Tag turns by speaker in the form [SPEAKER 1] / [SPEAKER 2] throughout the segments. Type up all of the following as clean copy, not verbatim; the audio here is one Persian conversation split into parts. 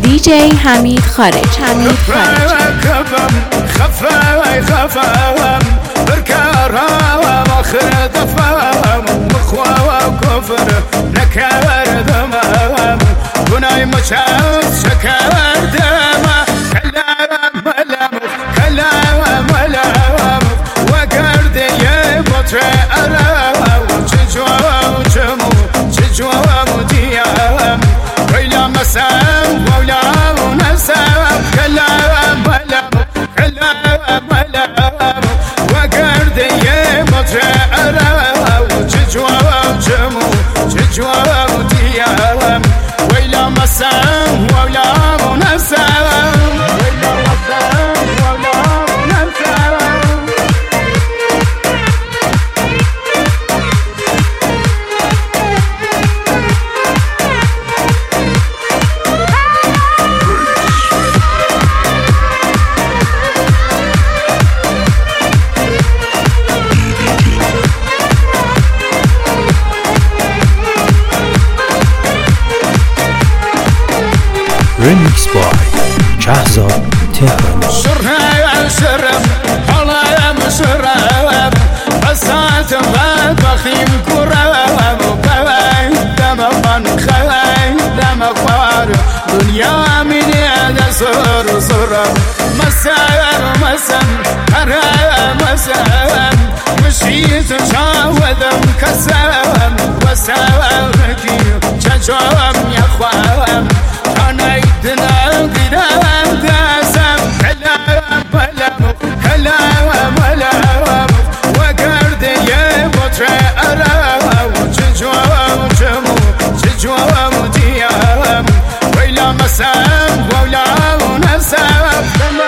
[SPEAKER 1] DJ حمید خارج.
[SPEAKER 2] خفاهم بركارها واخر دفاهم مخوا وكفر نكار دمام بناي مشاوس شكار دما كلام ملام وقرد يبطر أرام تجوا مديام ويلا مسام ولا نسام كلام ملام وقرد يبطر أرام تجوا مديام ويلا مسام ولا نسام
[SPEAKER 3] Remix by Shahzad Tehran.
[SPEAKER 2] شرم حالا مشرم بسات بخیم کرم بوین دم من خواین دم خوار دنیا منی دسر سرم مسم مسم مشيت شاودم كسم وسامكي چچم يا خوام انا يدنا قدام داسم كلام وقرد يبطر أرام تجوا مديام ويلا مسام ولا نسام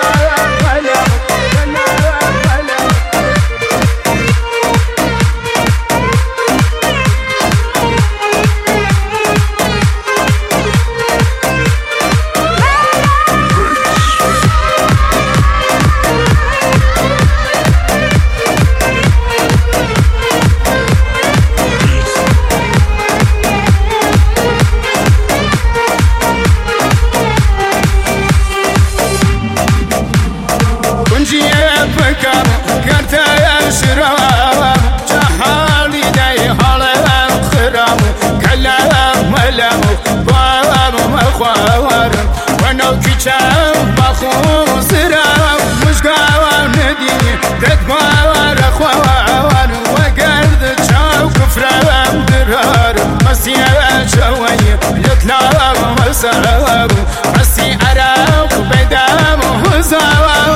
[SPEAKER 2] فكر قرت يا شرام جحالي داي حالم خرام كلام ملام بام مخوار وانا كيشام بخو سرام مش قوام ندي تدمار اخوان وقرد شاو كفرام درار مسيا شوي يطلع مسراب مسي اراك بدام هزام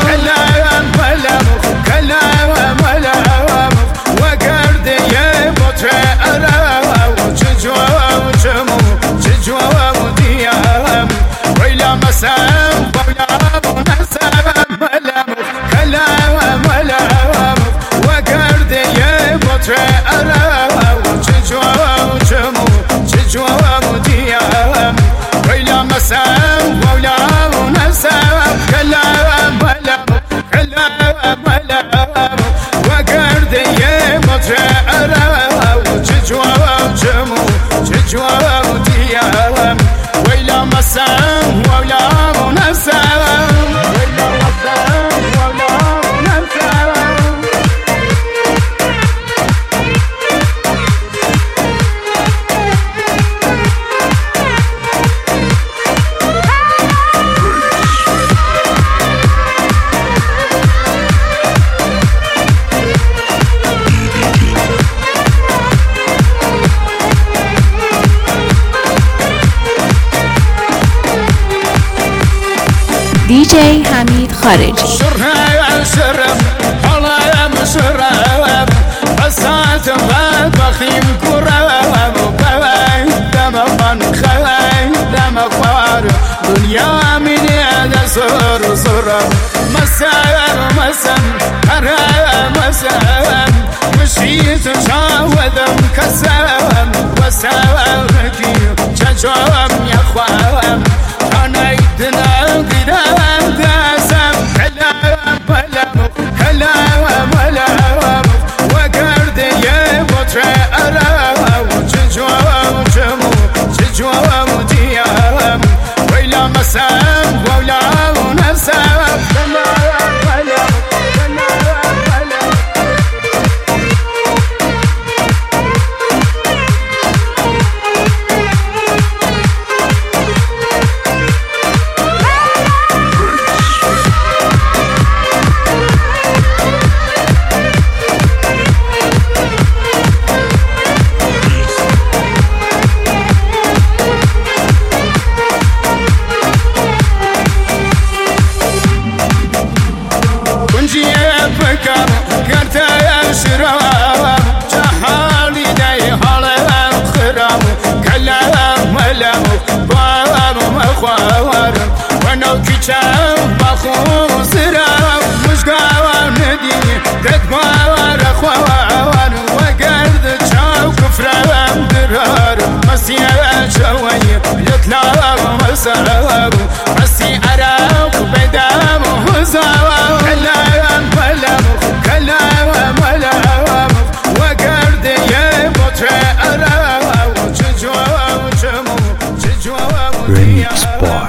[SPEAKER 2] كلام وقرد يبطر أرام تجوا مديام ويلا مسام ولا نسام كلام وقرد يبطر أرام تجوا مديام ويلا مسام ولا نسام كلام وقرد يبطر أرام تجوا مديام ويلا مسام ولا نسام
[SPEAKER 1] DJ حمید خارجی.
[SPEAKER 2] شرم حالا مشرم بسات بخیم کرم بوین دم من خواین دم خوار دنیا منی دسر سرم مسم مشيت شاودم كسم وسامكي چچم يا خوام انا يدنا قدام داسم كلام وقرد يبطر أرام تجوا مديام ويلا مسام بارم خوارم ونو کیچم بخون سرم مشگاوان ندی دد بار خوارم وگرد چاو کفرم درارم مسیح شوی لطلام مسرم مسیح عراق بدم هزارم کلام ملم کلام ملم وگرد یه بطر عراق چجوام چمو چجوام
[SPEAKER 3] Remix by